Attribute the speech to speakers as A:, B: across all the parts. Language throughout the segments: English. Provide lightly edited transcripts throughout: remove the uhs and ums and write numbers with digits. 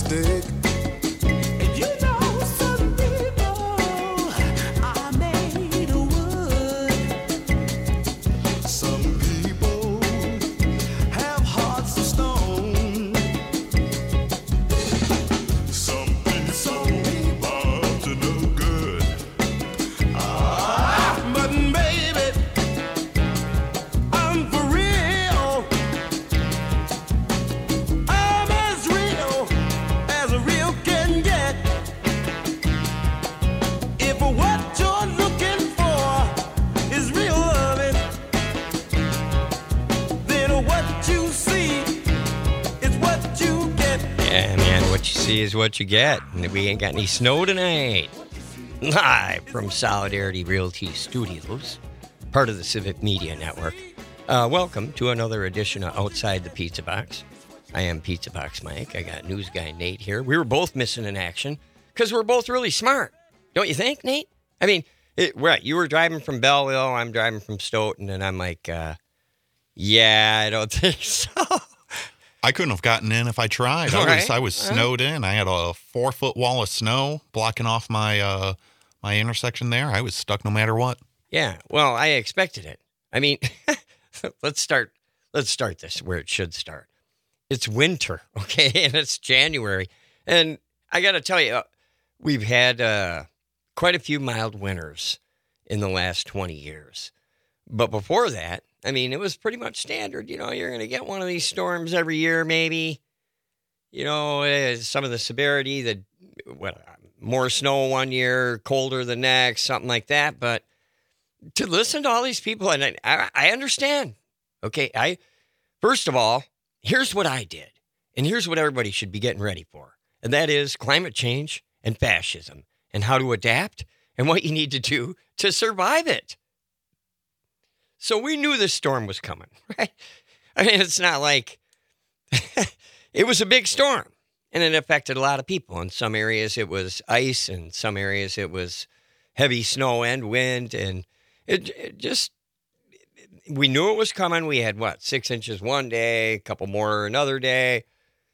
A: stick. And you know some people are made of wood. Some people have hearts of stone. Some people are up to no good. But baby, I'm for real. I'm as real as a real can get. If what you're looking for is real loving, then what you see is what you get.
B: Yeah, man, what you see is what you get. And we ain't got any snow tonight. Live from Solidarity Realty Studios, part of the Civic Media Network. Welcome to another edition of Outside the Pizza Box. I am Pizza Box Mike. I got news guy Nate here. We were both missing in action because we're both really smart. Don't you think, Nate? I mean, right, you were driving from Belleville, I'm driving from Stoughton, and I'm like, yeah, I don't think so.
C: I couldn't have gotten in if I tried. I was snowed in. I had a 4-foot wall of snow blocking off my my intersection there. I was stuck no matter what.
B: Yeah, well, I expected it. I mean, let's start this where it should start. It's winter, okay, and it's January. And I got to tell you, we've had quite a few mild winters in the last 20 years. But before that, I mean, it was pretty much standard. You know, you're going to get one of these storms every year, maybe. You know, some of the severity, more snow one year, colder the next, something like that. But to listen to all these people, and I understand. Okay, first of all, here's what I did, and here's what everybody should be getting ready for, and that is climate change and fascism, and how to adapt, and what you need to do to survive it. So we knew this storm was coming, right? I mean, it's not like it was a big storm, and it affected a lot of people. In some areas, it was ice, and some areas, it was heavy snow and wind, and it just, we knew it was coming. We had, 6 inches one day, a couple more another day.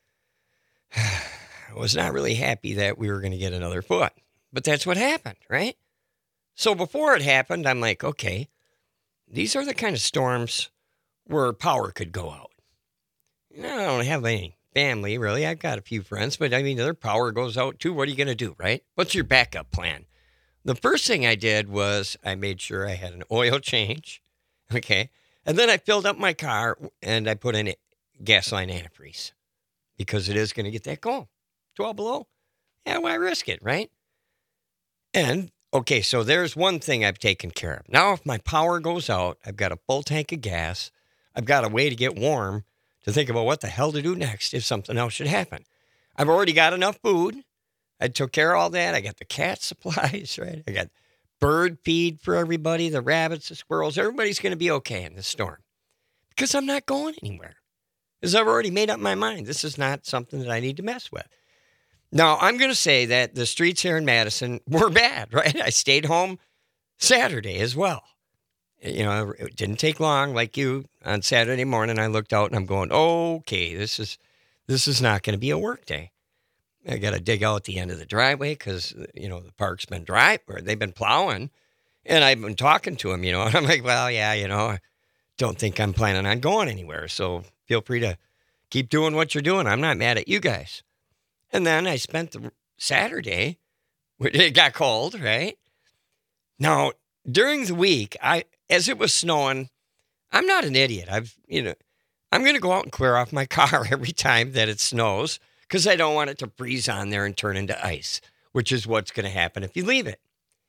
B: I was not really happy that we were going to get another foot, but that's what happened, right? So before it happened, I'm like, okay, these are the kind of storms where power could go out. You know, I don't have any family, really. I've got a few friends, but I mean, their power goes out too. What are you going to do, right? What's your backup plan? The first thing I did was I made sure I had an oil change, okay? And then I filled up my car and I put in a gasoline antifreeze because it is going to get that cold. 12 below? Yeah, why risk it, right? And okay, so there's one thing I've taken care of. Now, if my power goes out, I've got a full tank of gas. I've got a way to get warm to think about what the hell to do next if something else should happen. I've already got enough food. I took care of all that. I got the cat supplies, right? I got bird feed for everybody, the rabbits, the squirrels. Everybody's going to be okay in this storm because I'm not going anywhere. Because I've already made up my mind. This is not something that I need to mess with. Now, I'm going to say that the streets here in Madison were bad, right? I stayed home Saturday as well. You know, it didn't take long. Like you, on Saturday morning, I looked out and I'm going, okay, this is not going to be a work day. I got to dig out the end of the driveway because, you know, the park's been dry or they've been plowing. And I've been talking to them, you know, and I'm like, well, yeah, you know, I don't think I'm planning on going anywhere. So feel free to keep doing what you're doing. I'm not mad at you guys. And then I spent the Saturday, it got cold, right? Now, during the week, as it was snowing, I'm not an idiot. I'm going to go out and clear off my car every time that it snows because I don't want it to freeze on there and turn into ice, which is what's going to happen if you leave it.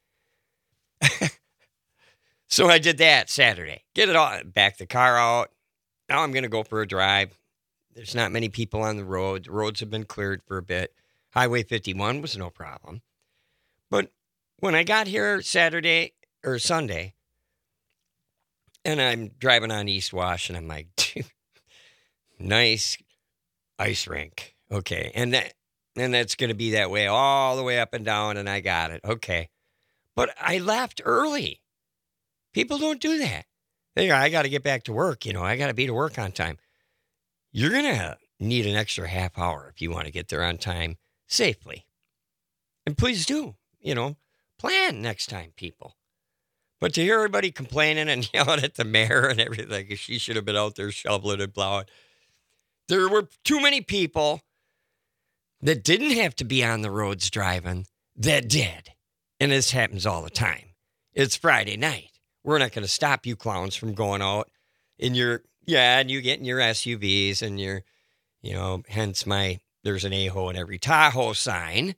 B: So I did that Saturday. Get it all, back the car out. Now I'm going to go for a drive. There's not many people on the road. The roads have been cleared for a bit. Highway 51 was no problem. But when I got here Saturday or Sunday, and I'm driving on East Wash, and I'm like, nice ice rink. Okay. And that's going to be that way all the way up and down, and I got it. Okay. But I left early. People don't do that. They go, I got to get back to work. You know, I got to be to work on time. You're going to need an extra half hour if you want to get there on time safely. And please do, plan next time, people. But to hear everybody complaining and yelling at the mayor and everything, she should have been out there shoveling and plowing. There were too many people that didn't have to be on the roads driving that did. And this happens all the time. It's Friday night. We're not going to stop you clowns from going out in and you getting your SUVs and your, hence there's an A-ho in every Tahoe sign.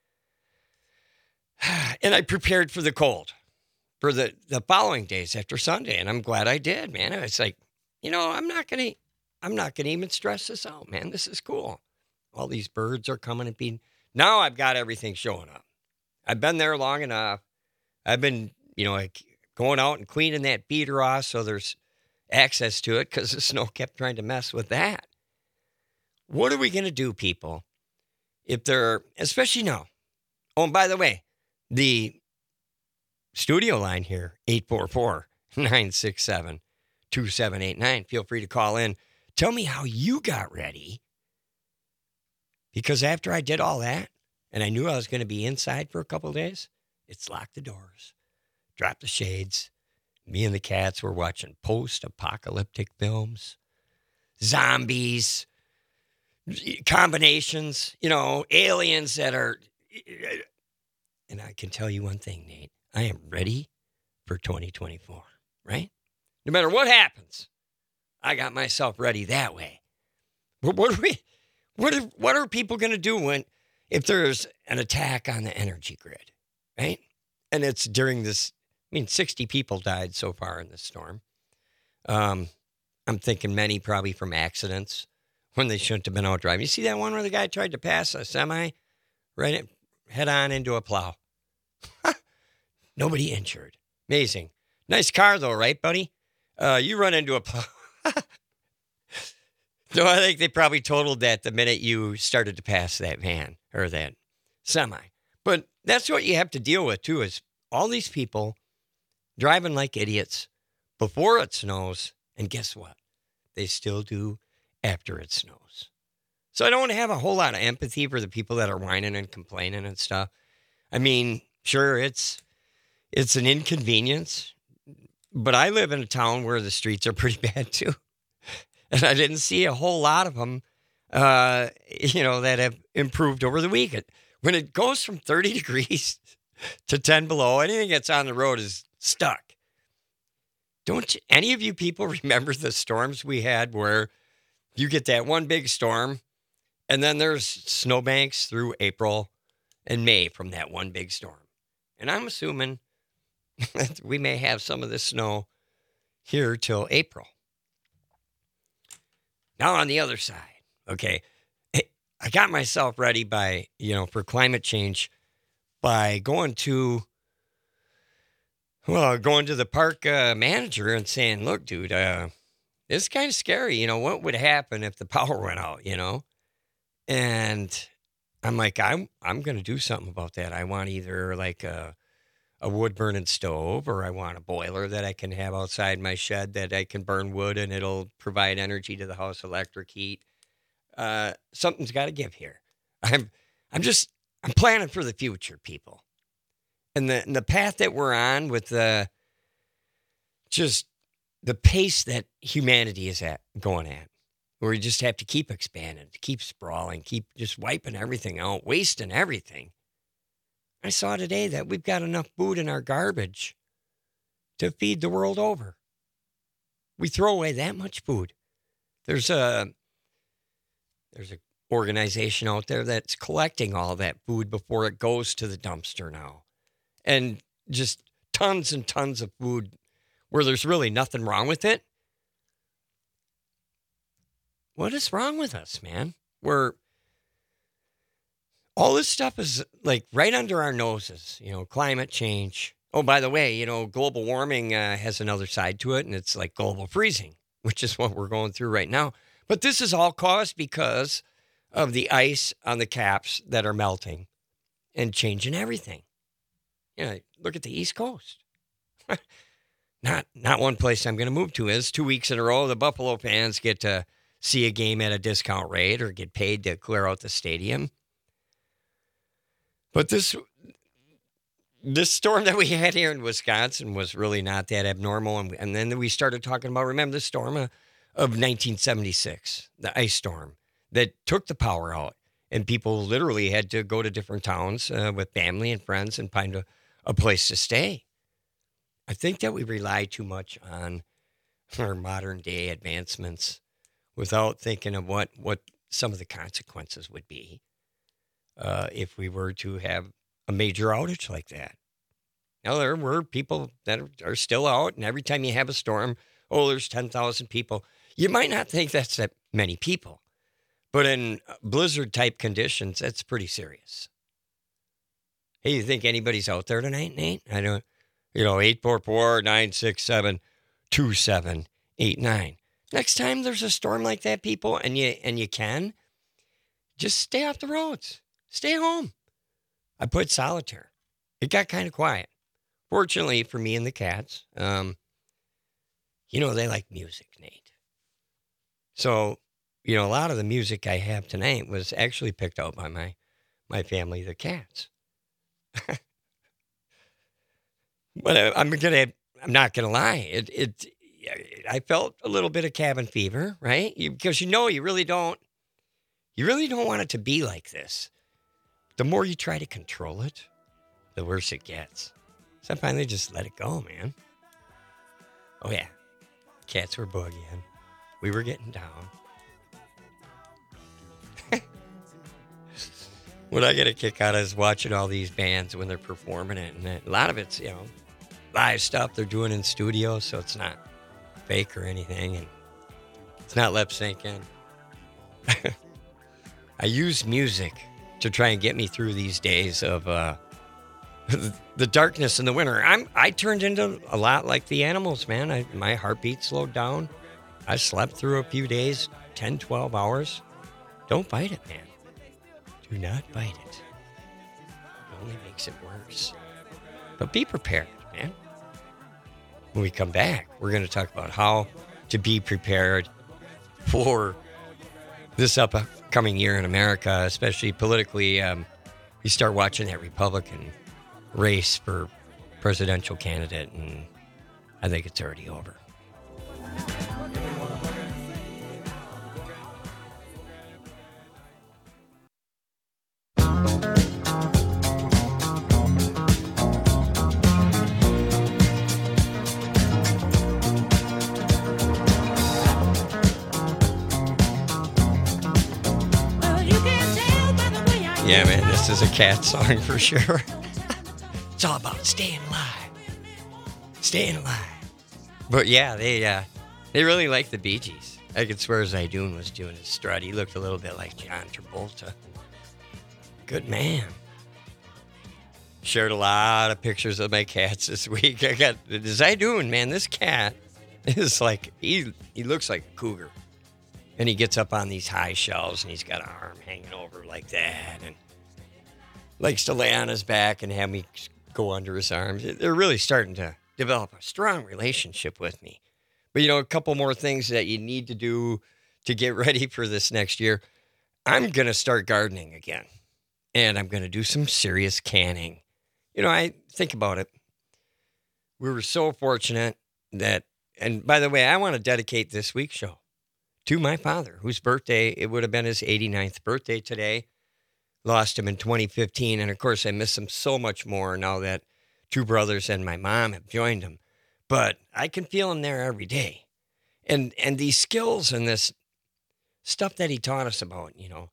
B: And I prepared for the cold for the following days after Sunday. And I'm glad I did, man. It's like, I'm not going to even stress this out, man. This is cool. All these birds are coming and being, now I've got everything showing up. I've been there long enough. I've been, going out and cleaning that beater off so there's access to it because the snow kept trying to mess with that. What are we going to do, people, if they're, especially now? Oh, and by the way, the studio line here, 844-967-2789. Feel free to call in. Tell me how you got ready. Because after I did all that, and I knew I was going to be inside for a couple of days, it's locked the doors, dropped the shades. Me and the cats were watching post-apocalyptic films, zombies, combinations, aliens that are... And I can tell you one thing, Nate. I am ready for 2024, right? No matter what happens, I got myself ready that way. But what are people going to do if there's an attack on the energy grid, right? And it's during this, 60 people died so far in this storm. I'm thinking many probably from accidents when they shouldn't have been out driving. You see that one where the guy tried to pass a semi right head on into a plow? Nobody injured. Amazing. Nice car though, right, buddy? You run into a plow. No, I think they probably totaled that the minute you started to pass that van or that semi. But that's what you have to deal with, too, is all these people driving like idiots before it snows. And guess what? They still do after it snows. So I don't have a whole lot of empathy for the people that are whining and complaining and stuff. Sure, it's an inconvenience, but I live in a town where the streets are pretty bad, too. And I didn't see a whole lot of them, that have improved over the weekend. When it goes from 30 degrees to 10 below, anything that's on the road is stuck. Don't any of you people remember the storms we had where you get that one big storm and then there's snowbanks through April and May from that one big storm? And I'm assuming that we may have some of this snow here till April. Now on the other side, okay, I got myself ready for climate change by going to the park manager and saying, look, dude, this is kind of scary. What would happen if the power went out, And I'm like, I'm going to do something about that. I want either like a wood burning stove or I want a boiler that I can have outside my shed that I can burn wood and it'll provide energy to the house, electric heat. Something's got to give here. I'm planning for the future, people. And the path that we're on with the pace that humanity is going at, where we just have to keep expanding, keep sprawling, keep just wiping everything out, wasting everything. I saw today that we've got enough food in our garbage to feed the world over. We throw away that much food. There's a organization out there that's collecting all that food before it goes to the dumpster now. And just tons and tons of food where there's really nothing wrong with it. What is wrong with us, man? All this stuff is like right under our noses, climate change. Oh, by the way, global warming has another side to it, and it's like global freezing, which is what we're going through right now. But this is all caused because of the ice on the caps that are melting and changing everything. Look at the East Coast. Not one place I'm going to move to is 2 weeks in a row. The Buffalo fans get to see a game at a discount rate or get paid to clear out the stadium. But this storm that we had here in Wisconsin was really not that abnormal. And then we started talking about, remember the storm of 1976, the ice storm that took the power out. And people literally had to go to different towns with family and friends and find a place to stay. I think that we rely too much on our modern day advancements without thinking of what some of the consequences would be if we were to have a major outage like that. Now, there were people that are still out, and every time you have a storm, there's 10,000 people. You might not think that's that many people, but in blizzard-type conditions, that's pretty serious. Hey, you think anybody's out there tonight, Nate? I don't, 844-967-2789. Next time there's a storm like that, people, and you can, just stay off the roads. Stay home. I put solitaire. It got kind of quiet. Fortunately for me and the cats, they like music, Nate. So, a lot of the music I have tonight was actually picked out by my family, the cats. But I'm not gonna lie. I felt a little bit of cabin fever, right? Because you really don't want it to be like this. The more you try to control it, the worse it gets. So I finally just let it go, man. Oh yeah, cats were boogieing. We were getting down. What I get a kick out of is watching all these bands when they're performing it, and a lot of it's live stuff they're doing in studio, so it's not fake or anything, and it's not lip syncing. I use music to try and get me through these days of the darkness in the winter. I turned into a lot like the animals, man. My heartbeat slowed down. I slept through a few days, 10, 12 hours. Don't fight it, man. Do not fight it. It only makes it worse. But be prepared, man. When we come back, we're going to talk about how to be prepared for this upcoming year in America, especially politically. You start watching that Republican race for presidential candidate, and I think it's already over. Yeah, man, this is a cat song for sure. It's all about staying alive. Staying alive. But yeah, they really like the Bee Gees. I could swear Zaydoun was doing his strut. He looked a little bit like John Travolta. Good man. Shared a lot of pictures of my cats this week. I got Zaydoun, man. This cat is like, he looks like a cougar. And he gets up on these high shelves, and he's got an arm hanging over like that, and likes to lay on his back and have me go under his arms. They're really starting to develop a strong relationship with me. But, a couple more things that you need to do to get ready for this next year. I'm going to start gardening again, and I'm going to do some serious canning. I think about it. We were so fortunate that, and by the way, I want to dedicate this week's show to my father, whose birthday, it would have been his 89th birthday today. Lost him in 2015, and of course I miss him so much more now that two brothers and my mom have joined him. But I can feel him there every day. And these skills and this stuff that he taught us about,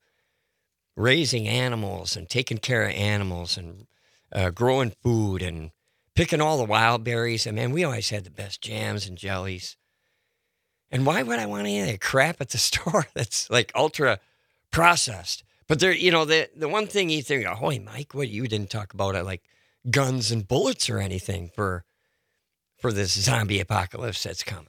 B: raising animals and taking care of animals and growing food and picking all the wild berries. And man, we always had the best jams and jellies. And why would I want any of that crap at the store that's like ultra processed? But there, the one thing you think, holy Mike, what, you didn't talk about it like guns and bullets or anything for this zombie apocalypse that's coming.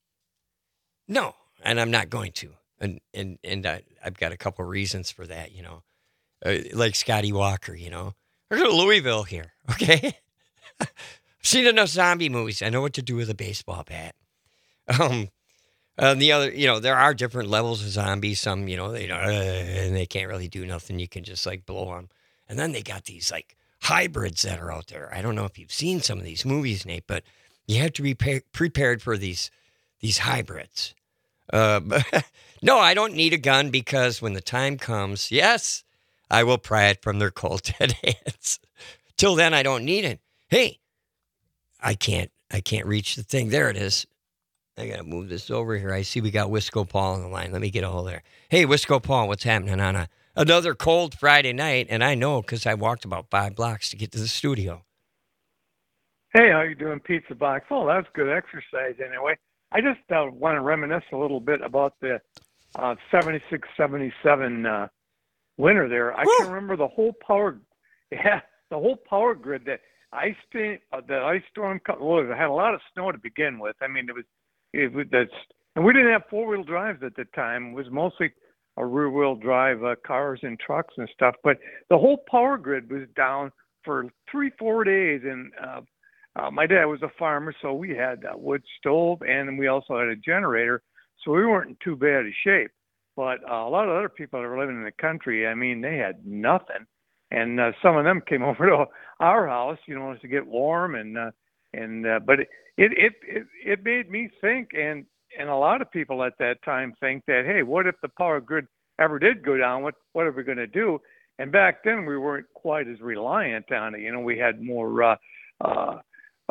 B: No, and I'm not going to. And I've got a couple reasons for that, like Scotty Walker, We're going to Louisville here, okay? I've seen enough zombie movies. I know what to do with a baseball bat. The other, there are different levels of zombies. Some, and they can't really do nothing. You can just like blow them. And then they got these like hybrids that are out there. I don't know if you've seen some of these movies, Nate, but you have to be prepared for these hybrids. But no, I don't need a gun because when the time comes, yes, I will pry it from their cold dead hands. Till then, I don't need it. Hey, I can't reach the thing. There it is. I got to move this over here. I see we got Wisco Paul on the line. Let me get a hold there. Hey, Wisco Paul, what's happening on another cold Friday night? And I know because I walked about 5 blocks to get to the studio.
D: Hey, how you doing, Pizza Box? Oh, that's good exercise anyway. I just want to reminisce a little bit about the 76, 77 winter there. I can remember the whole power grid that ice storm. Well, it had a lot of snow to begin with. I mean, and we didn't have 4-wheel drives at the time. It was mostly a rear-wheel drive cars and trucks and stuff. But the whole power grid was down for 3-4 days. And my dad was a farmer, so we had a wood stove, and we also had a generator. So we weren't in too bad a shape. But a lot of other people that were living in the country, I mean, they had nothing. And some of them came over to our house, to get warm. But it made me think, and a lot of people at that time think that, hey, what if the power grid ever did go down? What are we going to do? And back then we weren't quite as reliant on it. We had more a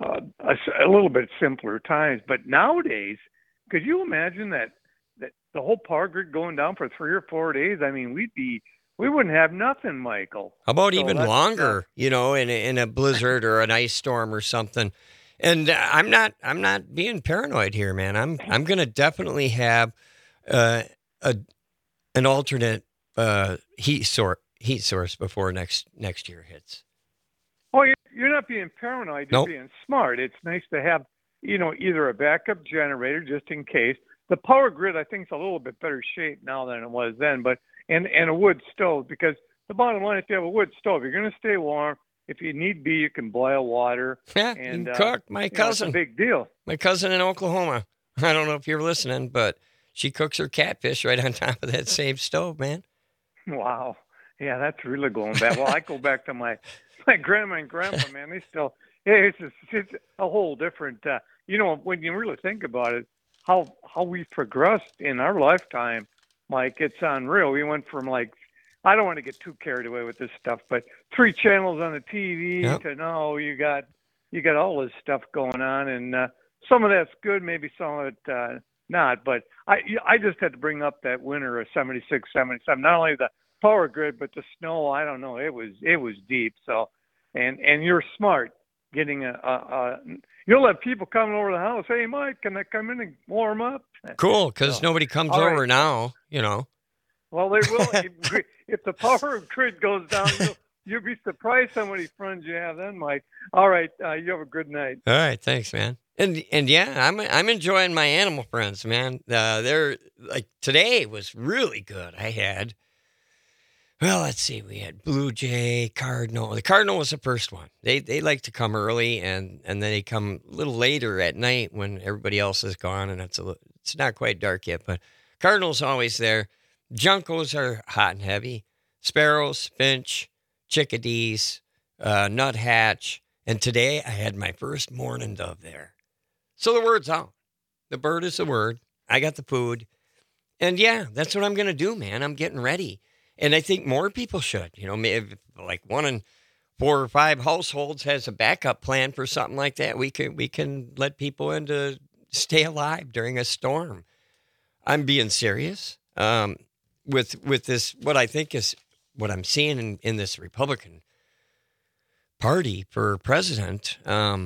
D: little bit simpler times. But nowadays, could you imagine that the whole power grid going down for 3 or 4 days? I mean, we wouldn't have nothing, Michael.
B: How about even longer, in a blizzard or an ice storm or something? And I'm not being paranoid here, man. I'm going to definitely have an alternate heat source before next year hits.
D: Oh, you're not being paranoid. You're being smart. It's nice to have, either a backup generator just in case. The power grid, I think, is a little bit better shape now than it was then, but and a wood stove, because the bottom line, if you have a wood stove, you're going to stay warm. If you need be, you can boil water.
B: Yeah, and you cook. My cousin,
D: it's a big deal.
B: My cousin in Oklahoma. I don't know if you're listening, but she cooks her catfish right on top of that same stove, man.
D: Wow. Yeah, that's really going back. Well, I go back to my grandma and grandpa, man. They still, it's a whole different, when you really think about it, how we've progressed in our lifetime, Mike, it's unreal. We went from I don't want to get too carried away with this stuff, but 3 channels on the TV to now you got all this stuff going on, and some of that's good, maybe some of it not. But I just had to bring up that winter of 76, 77. Not only the power grid, but the snow. I don't know. It was deep. So, and you're smart getting you'll have people coming over the house. Hey, Mike, can I come in and warm up?
B: Cool, because nobody comes over now.
D: Well, they will. If the power grid goes down, you'll be surprised how many friends you have then, Mike. All right, you have a good night.
B: All right, thanks, man. And yeah, I'm enjoying my animal friends, man. They're today was really good. I had, let's see, we had blue jay, cardinal. The cardinal was the first one. They like to come early, and then they come a little later at night when everybody else is gone, and it's not quite dark yet. But cardinal's always there. Juncos are hot and heavy. Sparrows, finch, chickadees, nuthatch. And today I had my first mourning dove there. So the word's out. The bird is the word. I got the food. And yeah, that's what I'm going to do, man. I'm getting ready. And I think more people should. Maybe like 1 in 4 or 5 households has a backup plan for something like that. We can let people in to stay alive during a storm. I'm being serious. With this, what I think is what I'm seeing in this Republican Party for president, how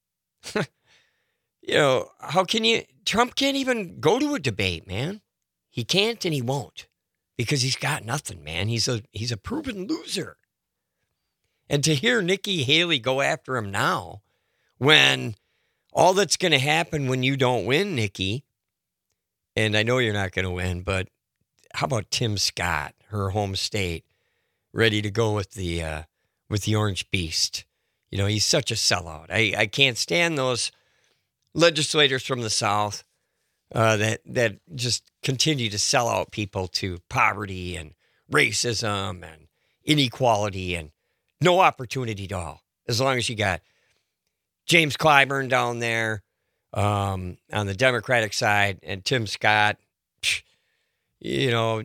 B: can Trump can't even go to a debate, man. He can't and he won't because he's got nothing, man. He's a proven loser. And to hear Nikki Haley go after him now, when all that's going to happen when you don't win, Nikki, and I know you're not going to win, but how about Tim Scott, her home state, ready to go with the Orange Beast? He's such a sellout. I can't stand those legislators from the South that just continue to sell out people to poverty and racism and inequality and no opportunity at all. As long as you got James Clyburn down there on the Democratic side and Tim Scott, you know,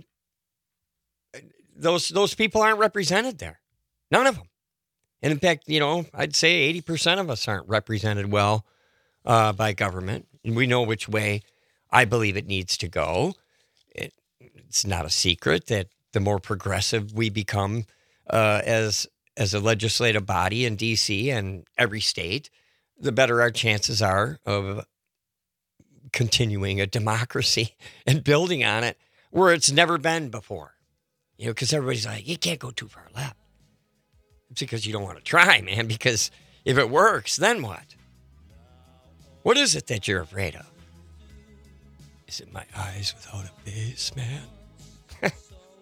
B: those people aren't represented there. None of them. And in fact, you know, I'd say 80% of us aren't represented well by government. And we know which way I believe it needs to go. It's not a secret that the more progressive we become as a legislative body in D.C. and every state, the better our chances are of continuing a democracy and building on it where it's never been before. You know, because everybody's like, you can't go too far left. It's because you don't want to try, man, because if it works, then what? What is it that you're afraid of? Is it my eyes without a base, man?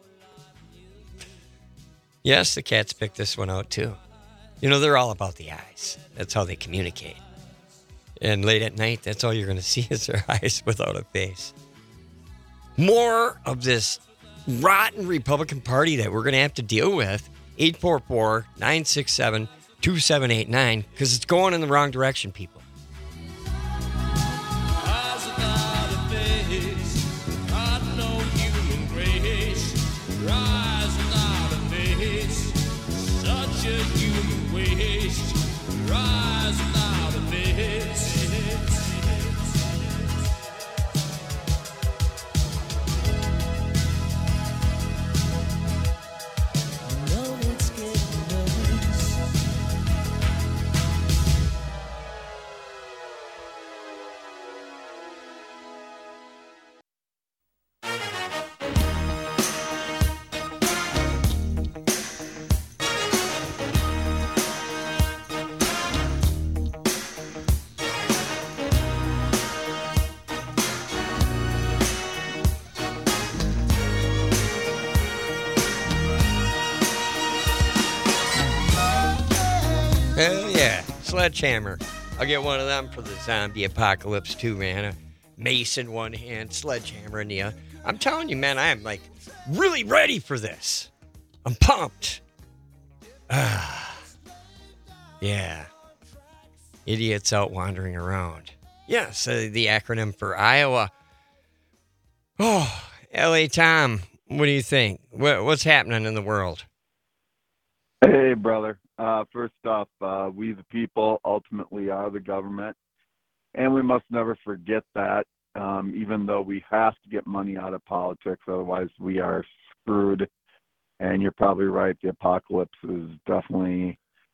B: Yes, the cats picked this one out, too. You know, they're all about the eyes. That's how they communicate. And late at night, that's all you're going to see is their eyes without a face. More of this rotten Republican Party that we're going to have to deal with. 844-967-2789, because it's going in the wrong direction, people.
A: Eyes without a face, got no human grace. Rise without a face, such a human waste. Rise without a face.
B: Hell yeah. Sledgehammer. I'll get one of them for the zombie apocalypse too, man. A mace in one hand, sledgehammer in the other. I'm telling you, man, I am like really ready for this. I'm pumped. Yeah. Idiots out wandering around. Yes, the acronym for Iowa. Oh, L.A. Tom, what do you think? What's happening in the world?
E: Hey, brother. First off, we the people ultimately are the government, and we must never forget that, even though we have to get money out of politics, otherwise we are screwed. And you're probably right, the apocalypse is definitely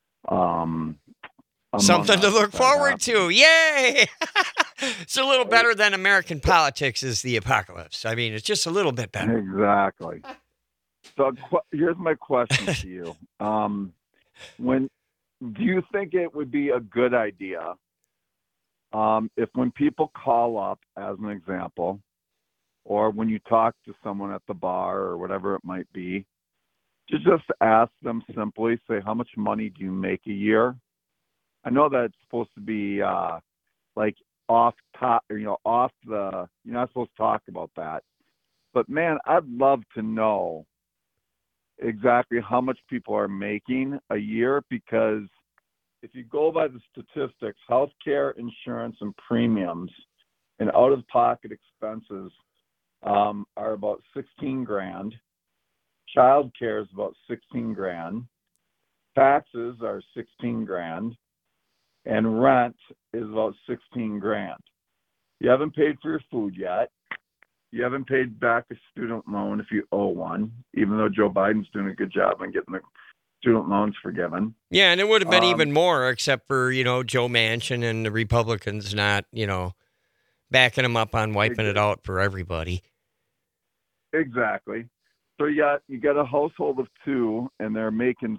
B: something to look forward to. Yay! It's a little better than American politics is the apocalypse. I mean, it's just a little bit better.
E: Exactly. So here's my question to you. Do you think it would be a good idea if when people call up, as an example, or when you talk to someone at the bar or whatever it might be, to just ask them simply, say, how much money do you make a year? I know that it's supposed to be like off top, you're not supposed to talk about that. But man, I'd love to know exactly how much people are making a year, because if you go by the statistics, healthcare, insurance, and premiums and out-of-pocket expenses are about $16,000. Child care is about $16,000. Taxes are $16,000, and rent is about $16,000. You haven't paid for your food yet. You haven't paid back a student loan if you owe one, even though Joe Biden's doing a good job on getting the student loans forgiven.
B: Yeah, and it would have been even more, except for, Joe Manchin and the Republicans not, backing him up on wiping it out for everybody.
E: Exactly. So you got a household of two, and they're making,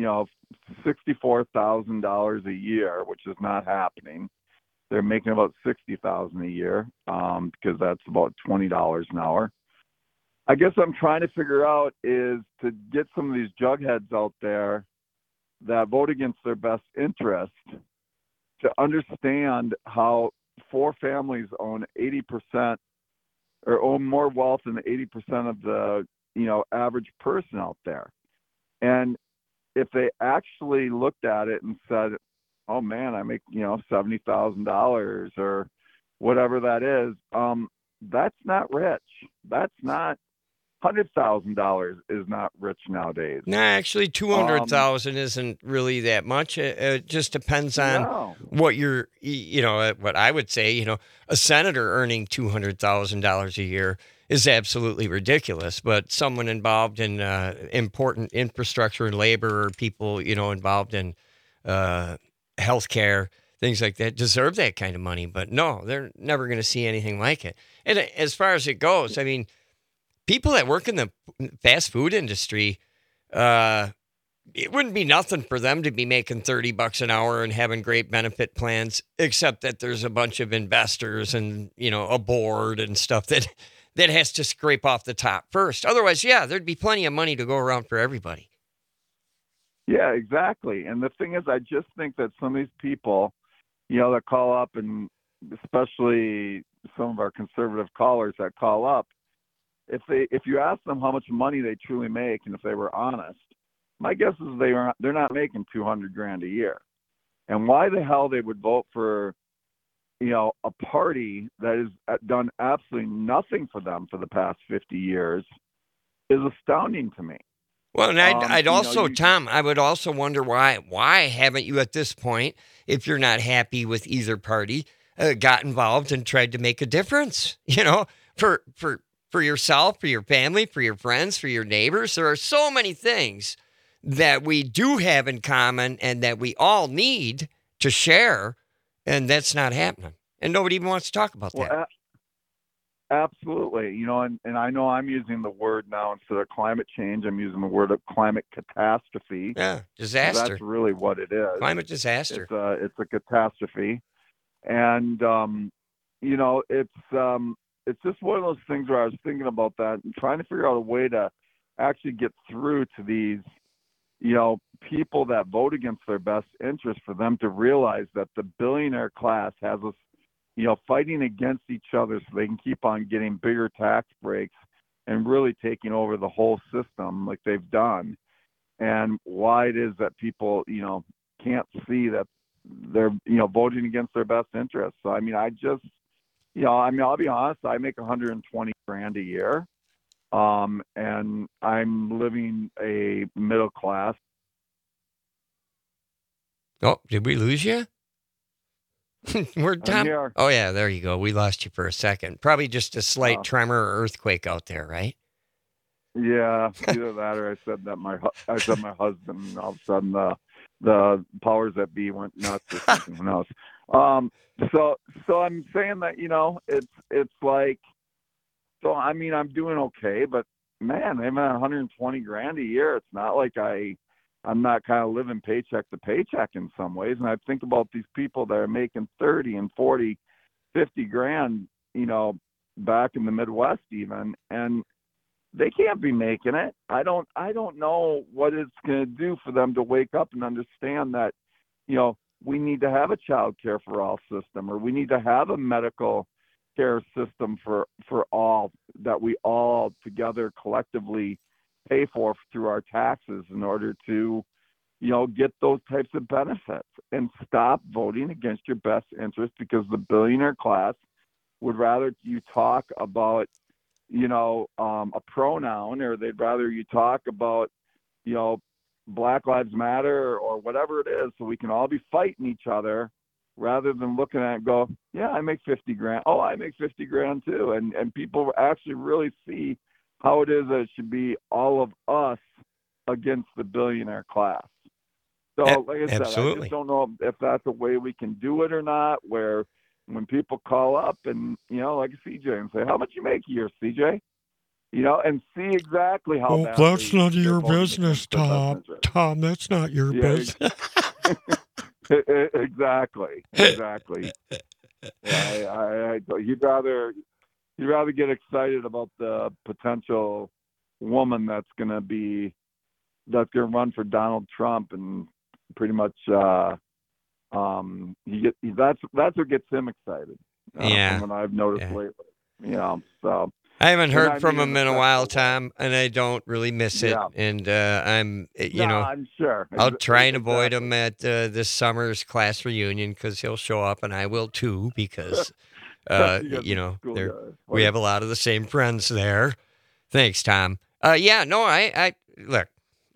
E: $64,000 a year, which is not happening. They're making about $60,000 a year, because that's about $20 an hour. I guess I'm trying to figure out is to get some of these jugheads out there that vote against their best interest to understand how 4 families own 80% or own more wealth than 80% of the, average person out there. And if they actually looked at it and said, oh man, I make, $70,000 or whatever that is, that's not rich. That's not $100,000 is not rich nowadays.
B: No, actually, 200,000 isn't really that much. It just depends on what you're, what I would say. A senator earning $200,000 a year is absolutely ridiculous. But someone involved in important infrastructure and labor, or people, involved in healthcare, things like that, deserve that kind of money. But no, they're never going to see anything like it. And as far as it goes, I mean, people that work in the fast food industry, it wouldn't be nothing for them to be making $30 an hour and having great benefit plans, except that there's a bunch of investors and, a board and stuff that has to scrape off the top first. Otherwise, yeah, there'd be plenty of money to go around for everybody.
E: Yeah, exactly. And the thing is, I just think that some of these people, that call up, and especially some of our conservative callers that call up, if you ask them how much money they truly make, and if they were honest, my guess is they're not making $200,000 a year. And why the hell they would vote for, a party that has done absolutely nothing for them for the past 50 years is astounding to me.
B: Well, and I'd also, Tom, I would also wonder why haven't you at this point, if you're not happy with either party, got involved and tried to make a difference, for yourself, for your family, for your friends, for your neighbors. There are so many things that we do have in common and that we all need to share, and that's not happening. And nobody even wants to talk about that.
E: Absolutely. And I know I'm using the word now instead of climate change, I'm using the word of climate catastrophe.
B: Yeah, disaster.
E: That's really what it is.
B: Climate disaster.
E: It's a catastrophe. And, it's just one of those things where I was thinking about that and trying to figure out a way to actually get through to these, people that vote against their best interest, for them to realize that the billionaire class has us, fighting against each other so they can keep on getting bigger tax breaks and really taking over the whole system like they've done. And why it is that people, can't see that they're, voting against their best interests. So, I mean, I'll be honest, I make $120,000 a year. And I'm living a middle class.
B: Oh, did we lose you? Where'd Tom?
E: Here.
B: Oh, yeah, there you go. We lost you for a second. Probably just a slight tremor or earthquake out there, right?
E: Yeah, either that or I said my husband, and all of a sudden the powers that be went nuts or something. Who knows? So I'm saying that, it's like, so I mean, I'm doing okay, but man, I'm at $120,000 a year. It's not like I'm not kind of living paycheck to paycheck in some ways. And I think about these people that are making 30 and 40, 50 grand, back in the Midwest even, and they can't be making it. I don't know what it's going to do for them to wake up and understand that, we need to have a child care for all system, or we need to have a medical care system for all, that we all together collectively pay for through our taxes in order to, get those types of benefits, and stop voting against your best interest, because the billionaire class would rather you talk about, a pronoun, or they'd rather you talk about, Black Lives Matter or whatever it is, so we can all be fighting each other, rather than looking at it and go, yeah, I make $50,000. Oh, I make $50,000 too. And people actually really see how it is that it should be all of us against the billionaire class. So like I said,
B: absolutely.
E: I just don't know if that's a way we can do it or not, where when people call up and, like CJ, and say, how much you make a year, CJ? And see exactly how.
F: Well, that's none of your business, Tom. Tom, that's not your business.
E: Exactly. Yeah, you'd rather get excited about the potential woman that's going to run for Donald Trump and pretty much That's what gets him excited.
B: Yeah.
E: From what I've noticed lately. So
B: I haven't heard from him in a while, Tom, and I don't really miss it.
E: Yeah.
B: And I'm
E: sure.
B: I'll try and avoid him at this summer's class reunion because he'll show up, and I will too because we have a lot of the same friends there. Thanks, Tom. I look.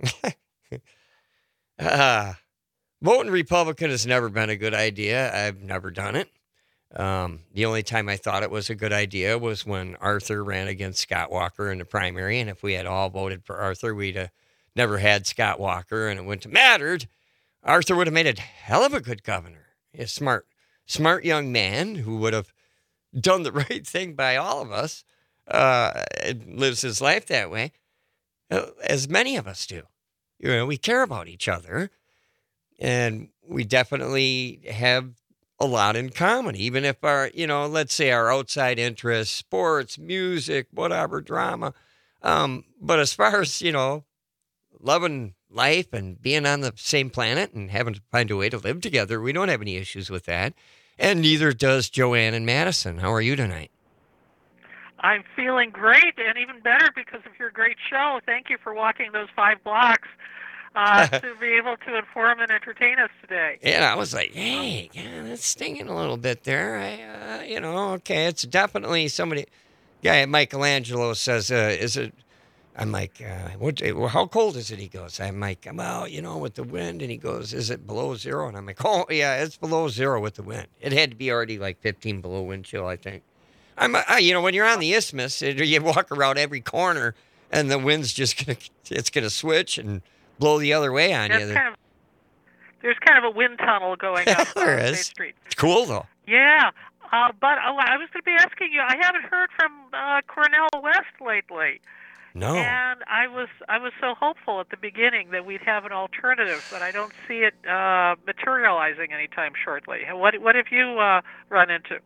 B: Voting Republican has never been a good idea. I've never done it. The only time I thought it was a good idea was when Arthur ran against Scott Walker in the primary, and if we had all voted for Arthur, we'd have never had Scott Walker, and it wouldn't have mattered. Arthur would have made a hell of a good governor. A smart young man who would have done the right thing by all of us, and lives his life that way, as many of us do. We care about each other, and we definitely have a lot in common, even if our, let's say our outside interests, sports, music, whatever, drama. But as far as, loving life and being on the same planet and having to find a way to live together, we don't have any issues with that. And neither does Joanne and Madison. How are you tonight?
G: I'm feeling great, and even better because of your great show. Thank you for walking those 5 blocks to be able to inform and entertain us today.
B: Yeah, I was like, hey, that's stinging a little bit there. Okay, it's definitely somebody. Guy at Michelangelo says, is it? I'm like, how cold is it? He goes, I'm like, well, with the wind. And he goes, is it below zero? And I'm like, oh, yeah, it's below zero with the wind. It had to be already like 15 below wind chill, I think. When you're on the isthmus, you walk around every corner, and the wind's just gonna switch and blow the other way on you.
G: There's kind of a wind tunnel going up
B: there
G: State
B: is.
G: Street.
B: It's cool though.
G: Yeah, but I was going to be asking you. I haven't heard from Cornel West lately.
B: No.
G: And I was so hopeful at the beginning that we'd have an alternative, but I don't see it materializing anytime shortly. What have you run into?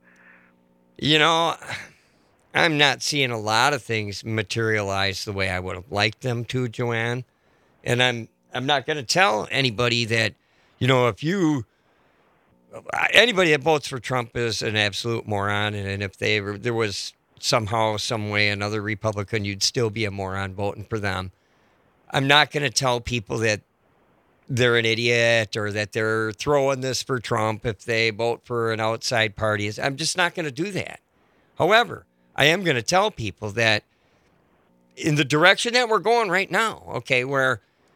B: I'm not seeing a lot of things materialize the way I would have liked them to, Joanne. And I'm not going to tell anybody that, anybody that votes for Trump is an absolute moron. And if there was somehow, some way, another Republican, you'd still be a moron voting for them. I'm not going to tell people that they're an idiot or that they're throwing this for Trump if they vote for an outside party. I'm just not going to do that. However, I am going to tell people that in the direction that we're going right now, okay, where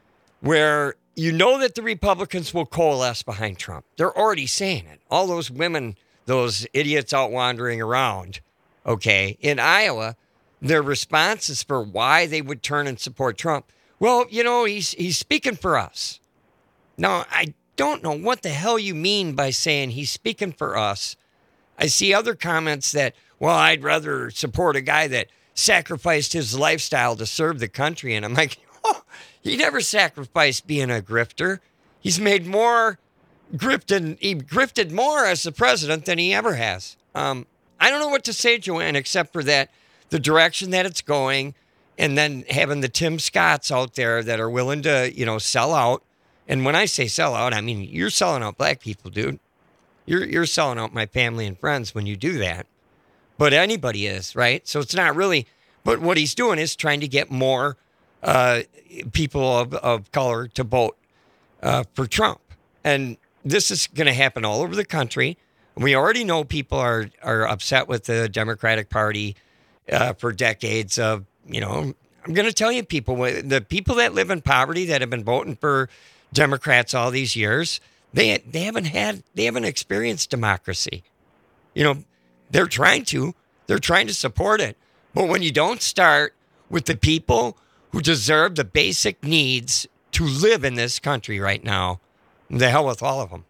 B: that the Republicans will coalesce behind Trump. They're already saying it. All those women, those idiots out wandering around, okay, in Iowa, their responses for why they would turn and support Trump. Well, he's speaking for us. Now, I don't know what the hell you mean by saying he's speaking for us. I see other comments that, well, I'd rather support a guy that sacrificed his lifestyle to serve the country. And I'm like, he never sacrificed being a grifter. He's made more he grifted more as the president than he ever has. I don't know what to say, Joanne, except for that the direction that it's going, and then having the Tim Scotts out there that are willing to, sell out. And when I say sell out, I mean, you're selling out black people, dude. You're selling out my family and friends when you do that. But anybody is, right? So it's not really, but what he's doing is trying to get more people of color to vote for Trump. And this is going to happen all over the country. We already know people are upset with the Democratic Party for decades of, I'm going to tell you the people that live in poverty that have been voting for Democrats all these years, they haven't experienced democracy. They're trying to support it. But when you don't start with the people who deserve the basic needs to live in this country right now, the hell with all of them.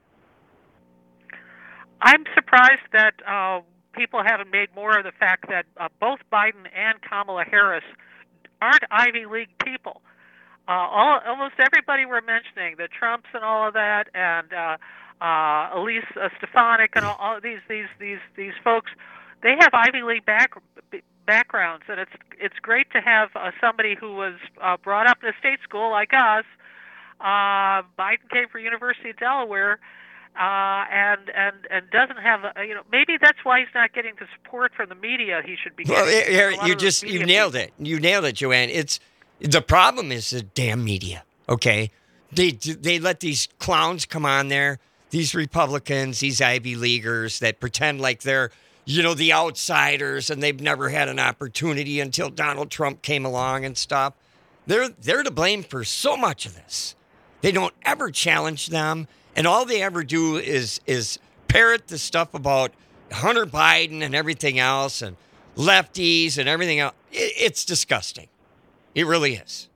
G: I'm surprised that people haven't made more of the fact that both Biden and Kamala Harris aren't Ivy League people. Almost everybody we're mentioning, the Trumps and all of that, and Elise Stefanik and all these folks, they have Ivy League backgrounds, and it's great to have somebody who was brought up in a state school like us. Biden came from University of Delaware, and doesn't have maybe that's why he's not getting the support from the media he should be getting.
B: Well, you nailed it. You nailed it, Joanne. The problem is the damn media. Okay, they let these clowns come on there, these Republicans, these Ivy Leaguers that pretend like they're the outsiders and they've never had an opportunity until Donald Trump came along and stuff. They're to blame for so much of this. They don't ever challenge them. And all they ever do is parrot the stuff about Hunter Biden and everything else and lefties and everything else. It's disgusting. It really is.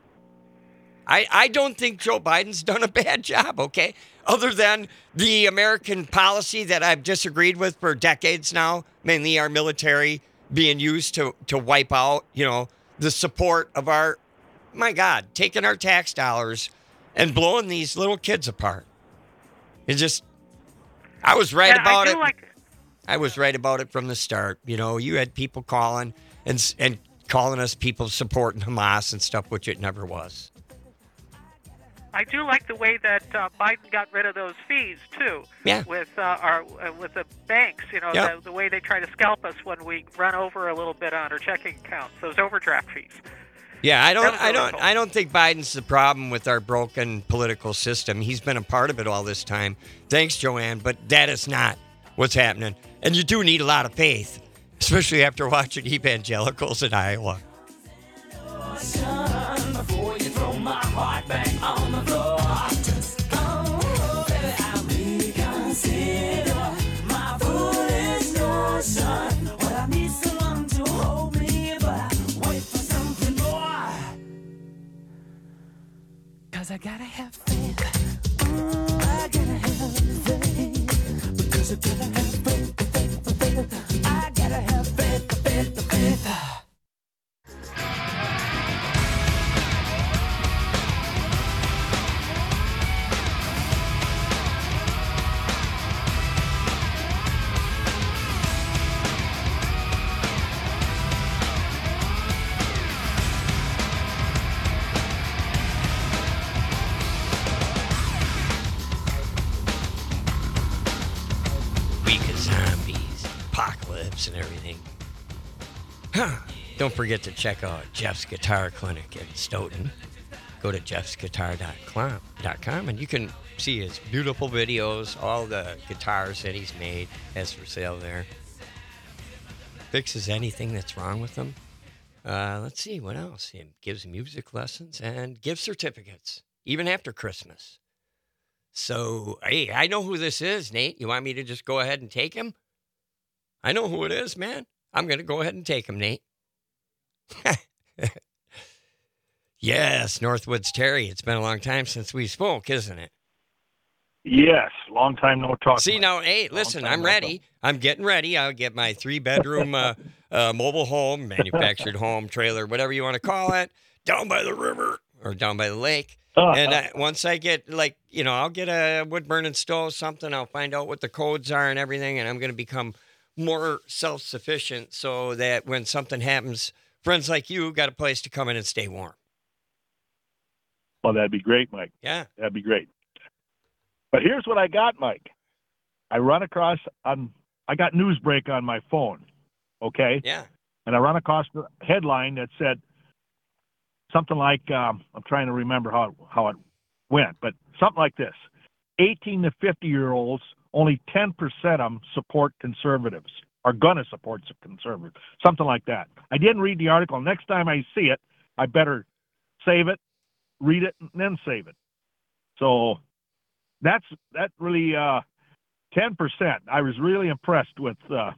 B: I don't think Joe Biden's done a bad job, okay? Other than the American policy that I've disagreed with for decades now, mainly our military being used to wipe out, the support of taking our tax dollars and blowing these little kids apart. I was right about it. I was right about it from the start. You had people calling and calling us people supporting Hamas and stuff, which it never was.
G: I do like the way that Biden got rid of those fees too.
B: Yeah.
G: With the banks, the way they try to scalp us when we run over a little bit on our checking accounts, those overdraft fees.
B: Yeah, I don't think Biden's the problem with our broken political system. He's been a part of it all this time. Thanks, Joanne, but that is not what's happening. And you do need a lot of faith, especially after watching evangelicals in Iowa.
A: I gotta have faith. I gotta have faith. Because I gotta have faith. I gotta have faith.
B: And everything. Don't forget to check out Jeff's Guitar Clinic in Stoughton. Go to jeffsguitar.com and you can see his beautiful videos, all the guitars that he's made as for sale there. Fixes anything that's wrong with them. Let's see, what else? He gives music lessons and gives certificates, even after Christmas. So, hey, I know who this is, Nate. You want me to just go ahead and take him? I know who it is, man. I'm going to go ahead and take him, Nate. Yes, Northwoods Terry. It's been a long time since we spoke, isn't it?
H: Yes, long time no talk.
B: See, now, hey, listen, I'm ready. I'm getting ready. I'll get my 3-bedroom mobile home, manufactured home, trailer, whatever you want to call it, down by the river or down by the lake. And once I get, I'll get a wood-burning stove, something. I'll find out what the codes are and everything, and I'm going to become more self-sufficient so that when something happens, friends like you got a place to come in and stay warm.
H: Well, that'd be great, Mike.
B: Yeah.
H: That'd be great. But here's what I got, Mike. I run across, I got Newsbreak on my phone, okay?
B: Yeah.
H: And I run across the headline that said something like, I'm trying to remember how it went, but something like this. 18 to 50-year-olds, only 10% of them support conservatives, are going to support conservatives, something like that. I didn't read the article. Next time I see it, I better save it, read it, and then save it. So that really 10%. I was really impressed with that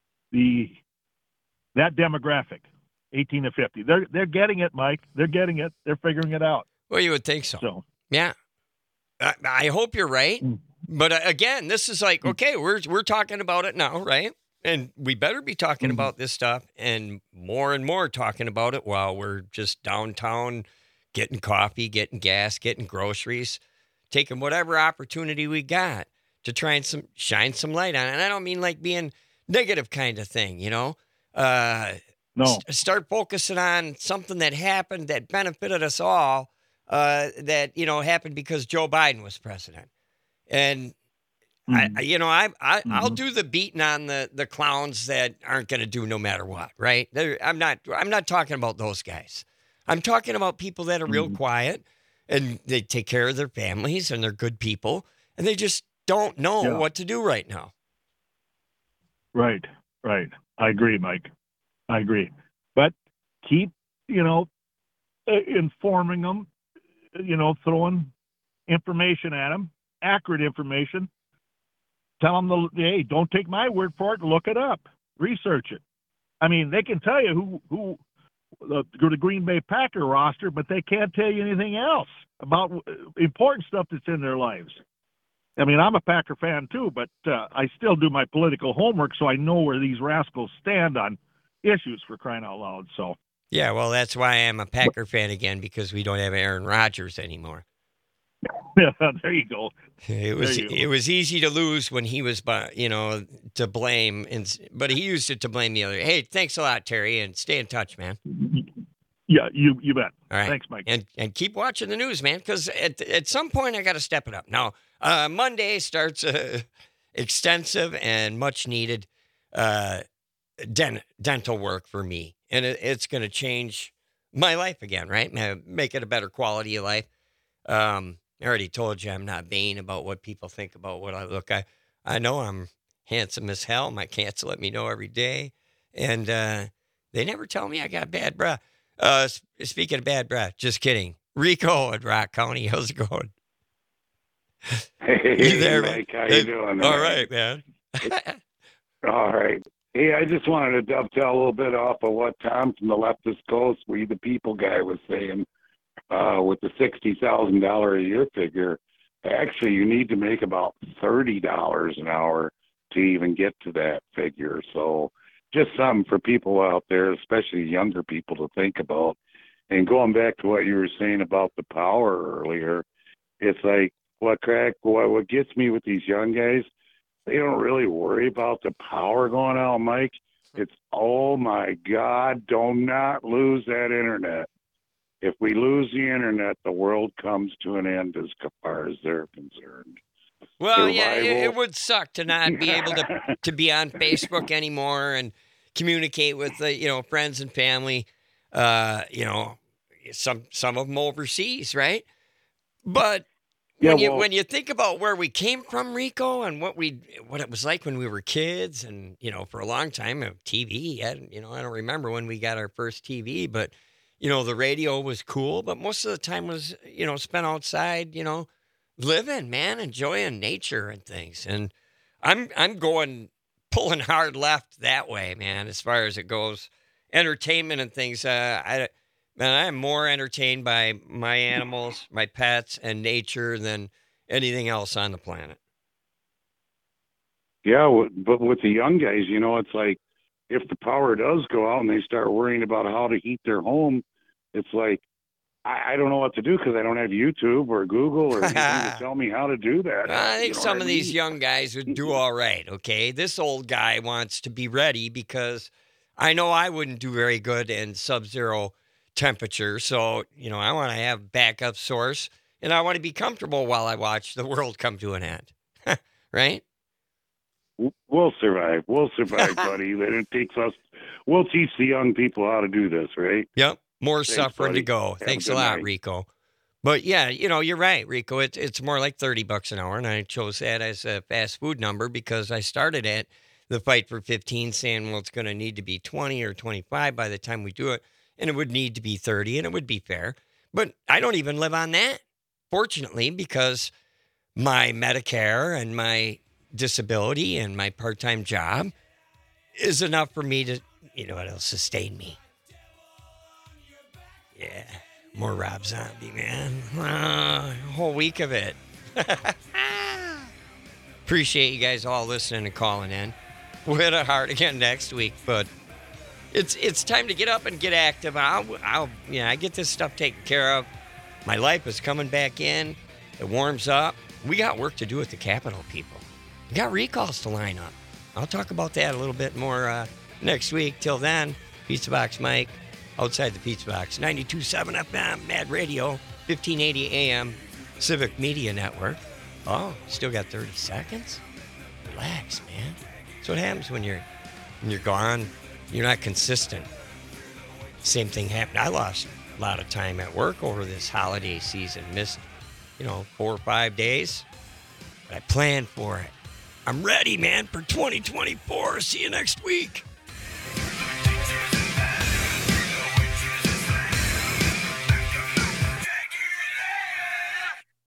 H: demographic, 18 to 50. They're getting it, Mike. They're getting it. They're figuring it out.
B: Well, you would think so. Yeah. I hope you're right. But again, this is like, okay, we're talking about it now, right? And we better be talking about this stuff and more talking about it while we're just downtown getting coffee, getting gas, getting groceries, taking whatever opportunity we got to try and shine some light on it. And I don't mean like being negative kind of thing, No. Start focusing on something that happened that benefited us all, that, happened because Joe Biden was president. And I'll do the beating on the clowns that aren't going to do no matter what, right? I'm not talking about those guys. I'm talking about people that are real quiet and they take care of their families and they're good people and they just don't know what to do right now.
H: Right. I agree, Mike. I agree. But keep, informing them, throwing information at them, accurate information. Tell them, hey, don't take my word for it. Look it up. Research it. I mean, they can tell you who the Green Bay Packer roster, but they can't tell you anything else about important stuff that's in their lives. I mean, I'm a Packer fan too, but I still do my political homework so I know where these rascals stand on issues, for crying out loud. So.
B: Yeah, well, that's why I'm a Packer fan again, because we don't have Aaron Rodgers anymore.
H: Yeah, there you go.
B: It was easy to lose when he was, to blame, but he used it to blame the other. Hey, thanks a lot, Terry, and stay in touch, man.
H: Yeah, you bet.
B: All right.
H: Thanks, Mike.
B: And keep watching the news, man, because at some point I got to step it up. Now, Monday starts extensive and much needed dental work for me, and it's going to change my life again, right? Make it a better quality of life. I already told you I'm not vain about what people think about what I look. I know I'm handsome as hell. My cats let me know every day, and they never tell me I got bad breath. Speaking of bad breath, just kidding. Rico at Rock County, how's it going?
I: Hey,
B: you there,
I: Mike,
B: man?
I: how you doing?
B: All right, man.
I: All right. Hey, I just wanted to dovetail a little bit off of what Tom from the Leftist Coast, We the People guy, was saying with the $60,000 a year figure. Actually, you need to make about $30 an hour to even get to that figure. So just something for people out there, especially younger people, to think about. And going back to what you were saying about the power earlier, it's like what gets me with these young guys, they don't really worry about the power going out, Mike. It's, oh my God, do not lose that internet. If we lose the internet, the world comes to an end as far as they're concerned.
B: Well,
I: Survival.
B: yeah, it would suck to not be able to be on Facebook anymore and communicate with friends and family. Some of them overseas, right? But when you think about where we came from, Rico, and what it was like when we were kids, and for a long time, TV. I don't remember when we got our first TV, but the radio was cool. But most of the time was spent outside, living, man, enjoying nature and things. And I'm pulling hard left that way, man, as far as it goes, entertainment and things. I'm more entertained by my animals, my pets, and nature than anything else on the planet.
I: Yeah, but with the young guys, it's like if the power does go out and they start worrying about how to heat their home, it's like, I don't know what to do because I don't have YouTube or Google or anything to tell me how to do that.
B: I think some of these young guys would do all right, okay? This old guy wants to be ready because I know I wouldn't do very good in sub-zero temperature. So, I want to have backup source, and I want to be comfortable while I watch the world come to an end. Right?
I: We'll survive. We'll survive, buddy. And we'll teach the young people how to do this, right?
B: Yep. More
I: Thanks,
B: suffering
I: buddy.
B: to go. Thanks a lot, Rico. But yeah, you're right, Rico. It's more like $30 an hour, and I chose that as a fast food number because I started at the Fight for 15 saying, well, it's going to need to be 20 or 25 by the time we do it, and it would need to be 30, and it would be fair. But I don't even live on that, fortunately, because my Medicare and my disability and my part-time job is enough for me to, it'll sustain me. Yeah, more Rob Zombie, man. A whole week of it. Appreciate you guys all listening and calling in. We'll hit it hard again next week, but it's time to get up and get active. I get this stuff taken care of. My life is coming back in. It warms up. We got work to do with the Capitol people. We got recalls to line up. I'll talk about that a little bit more next week. Till then, Pizza Box Mike, outside the Pizza Box, 92.7 FM, Mad Radio, 1580 AM, Civic Media Network. Oh, still got 30 seconds? relax, man. That's what happens when you're gone. You're not consistent. Same thing happened. I lost a lot of time at work over this holiday season. Missed, 4 or 5 days. But I planned for it. I'm ready, man, for 2024. See you next week.